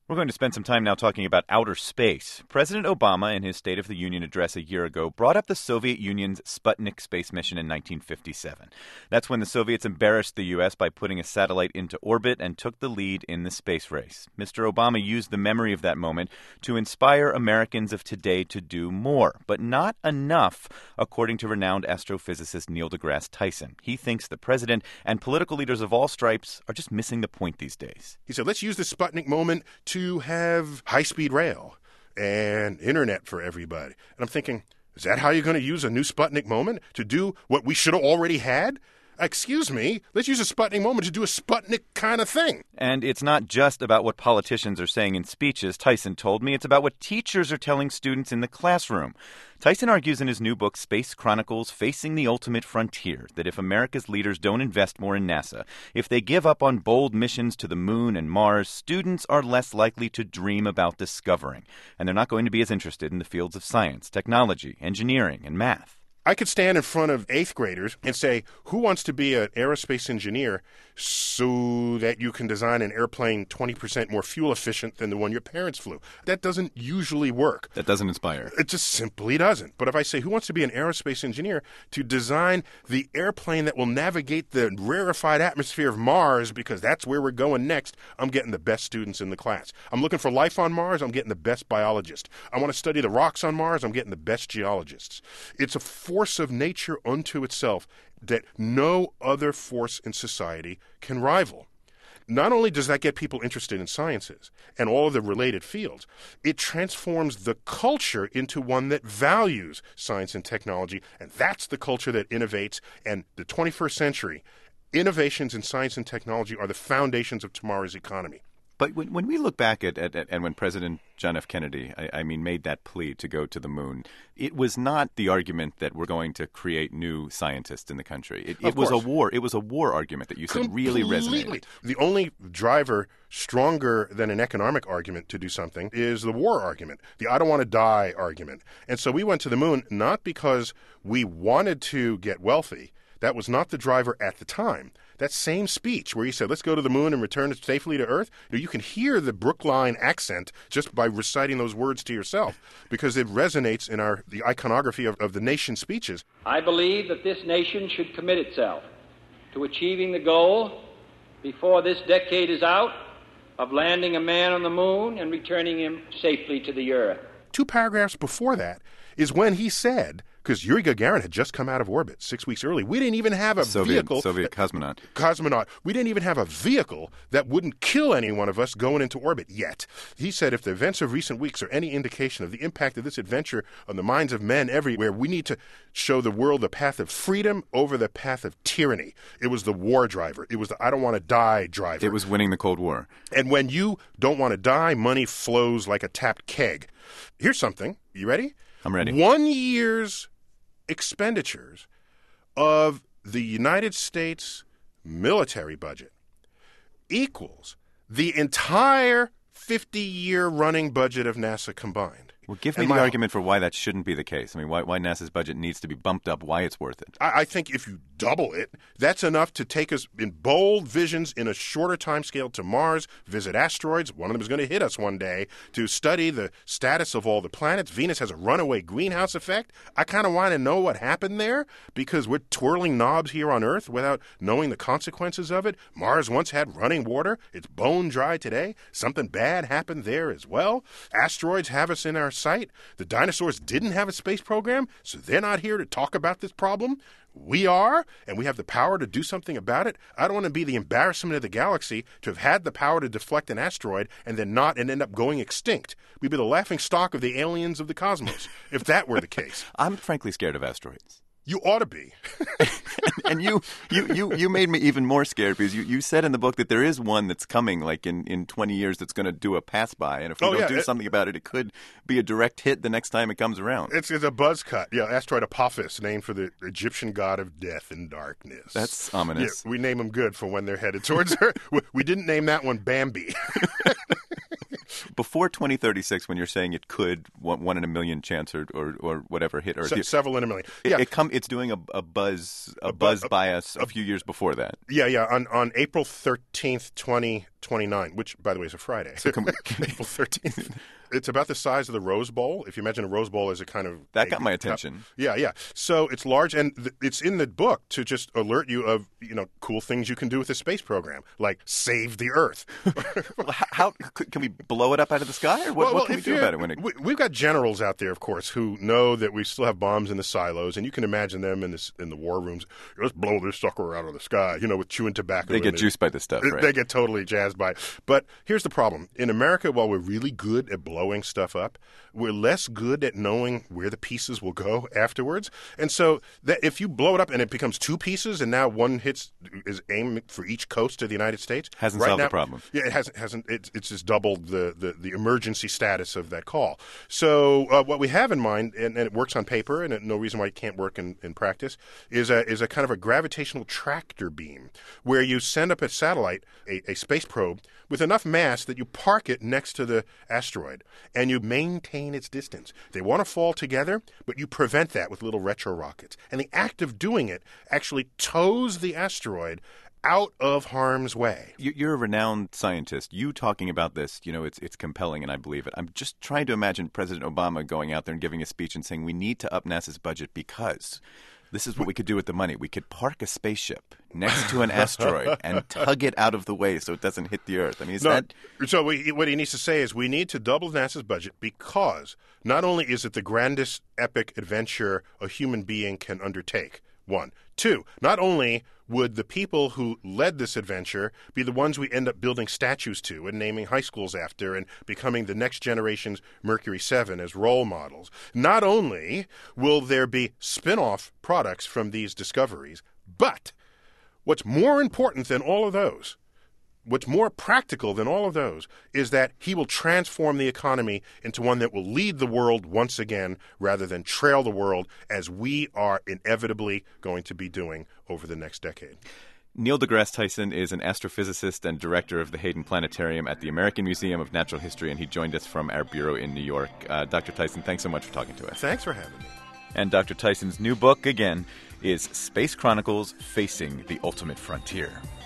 We're going to spend some time now talking about outer space. President Obama, in his State of the Union address a year ago, brought up the Soviet Union's Sputnik space mission in 1957. That's when the Soviets embarrassed the U.S. by putting a satellite into orbit and took the lead in the space race. Mr. Obama used the memory of that moment to inspire Americans of today to do more, but not enough, according to renowned astrophysicist Neil deGrasse Tyson. He thinks the president and political leaders of all stripes are just missing the point these days. He said, let's use the Sputnik moment to have high-speed rail and internet for everybody. And I'm thinking, is that how you're going to use a new Sputnik moment? To do what we should have already had? Excuse me, let's use a Sputnik moment to do a Sputnik kind of thing. And it's not just about what politicians are saying in speeches, Tyson told me. It's about what teachers are telling students in the classroom. Tyson argues in his new book, Space Chronicles, Facing the Ultimate Frontier, that if America's leaders don't invest more in NASA, if they give up on bold missions to the moon and Mars, students are less likely to dream about discovering. And they're not going to be as interested in the fields of science, technology, engineering, and math. I could stand in front of 8th graders and say, who wants to be an aerospace engineer so that you can design an airplane 20% more fuel efficient than the one your parents flew? That doesn't usually work. That doesn't inspire. It just simply doesn't. But if I say, who wants to be an aerospace engineer to design the airplane that will navigate the rarefied atmosphere of Mars because that's where we're going next, I'm getting the best students in the class. I'm looking for life on Mars, I'm getting the best biologists. I want to study the rocks on Mars, I'm getting the best geologists. It's a force of nature unto itself that no other force in society can rival. Not only does that get people interested in sciences and all of the related fields, it transforms the culture into one that values science and technology, and that's the culture that innovates. And the 21st century, innovations in science and technology are the foundations of tomorrow's economy. But when we look back at and when President John F. Kennedy, made that plea to go to the moon, it was not the argument that we're going to create new scientists in the country. It was a war. It was a war argument that you said really resonated. The only driver stronger than an economic argument to do something is the war argument, the I don't want to die argument. And so we went to the moon not because we wanted to get wealthy. That was not the driver at the time. That same speech where he said, let's go to the moon and return safely to Earth, you can hear the Brookline accent just by reciting those words to yourself because it resonates in the iconography of the nation's speeches. I believe that this nation should commit itself to achieving the goal before this decade is out of landing a man on the moon and returning him safely to the Earth. 2 paragraphs before that is when he said, because Yuri Gagarin had just come out of orbit 6 weeks early. We didn't even have a vehicle. Soviet cosmonaut. We didn't even have a vehicle that wouldn't kill any one of us going into orbit yet. He said if the events of recent weeks are any indication of the impact of this adventure on the minds of men everywhere, we need to show the world the path of freedom over the path of tyranny. It was the war driver. It was the I don't want to die driver. It was winning the Cold War. And when you don't want to die, money flows like a tapped keg. Here's something. You ready? I'm ready. 1 year's expenditures of the United States military budget equals the entire 50-year running budget of NASA combined. Well, give me the argument for why that shouldn't be the case. I mean, why NASA's budget needs to be bumped up, why it's worth it. I think if you double it, that's enough to take us in bold visions in a shorter time scale to Mars, visit asteroids. One of them is going to hit us one day, to study the status of all the planets. Venus has a runaway greenhouse effect. I kind of want to know what happened there because we're twirling knobs here on Earth without knowing the consequences of it. Mars once had running water. It's bone dry today. Something bad happened there as well. Asteroids have us in our sight. The dinosaurs didn't have a space program, so they're not here to talk about this problem. We are, and we have the power to do something about it. I don't want to be the embarrassment of the galaxy to have had the power to deflect an asteroid and then not and end up going extinct. We'd be the laughing stock of the aliens of the cosmos if that were the case. I'm frankly scared of asteroids. You ought to be. And you made me even more scared because you said in the book that there is one that's coming like in 20 years that's going to do a pass-by. And if we don't do something about it, it could be a direct hit the next time it comes around. It's a buzz cut. Yeah, asteroid Apophis, named for the Egyptian god of death and darkness. That's ominous. Yeah, we name them good for when they're headed towards her. We didn't name that one Bambi. before 2036, when you're saying it could one in a million chance or whatever hit Earth, several in a million. Yeah, it's doing a buzz by us a few years before that. Yeah. On April 13th, 2029, which by the way is a Friday. So April 13th. It's about the size of the Rose Bowl. If you imagine a Rose Bowl as a kind of that got my attention. Yeah. So it's large, and it's in the book to just alert you of cool things you can do with the space program, like save the Earth. Well, how can we blow it up out of the sky, or what can we do about it? We've got generals out there, of course, who know that we still have bombs in the silos, and you can imagine them in the war rooms. Let's blow this sucker out of the sky, with chewing tobacco. They get juiced by this stuff, right? They get totally jazzed by it. But here's the problem: in America, while we're really good at blowing stuff up, we're less good at knowing where the pieces will go afterwards. And so that if you blow it up and it becomes two pieces, and now one is aimed for each coast of the United States, hasn't solved the problem. Yeah, it hasn't. It's just doubled the emergency status of that call. So what we have in mind, and it works on paper, and no reason why it can't work in practice, is a kind of a gravitational tractor beam where you send up a satellite, a space probe, with enough mass that you park it next to the asteroid, and you maintain its distance. They want to fall together, but you prevent that with little retro rockets. And the act of doing it actually tows the asteroid out of harm's way. You're a renowned scientist. You talking about this, it's compelling, and I believe it. I'm just trying to imagine President Obama going out there and giving a speech and saying, we need to up NASA's budget because this is what we could do with the money. We could park a spaceship next to an asteroid and tug it out of the way so it doesn't hit the Earth. I mean, So what he needs to say is we need to double NASA's budget because not only is it the grandest epic adventure a human being can undertake, one. Two, not only would the people who led this adventure be the ones we end up building statues to and naming high schools after and becoming the next generation's Mercury 7 as role models, not only will there be spin-off products from these discoveries, but what's more important than all of those, what's more practical than all of those, is that he will transform the economy into one that will lead the world once again rather than trail the world as we are inevitably going to be doing over the next decade. Neil deGrasse Tyson is an astrophysicist and director of the Hayden Planetarium at the American Museum of Natural History, and he joined us from our bureau in New York. Dr. Tyson, thanks so much for talking to us. Thanks for having me. And Dr. Tyson's new book, again, is Space Chronicles: Facing the Ultimate Frontier.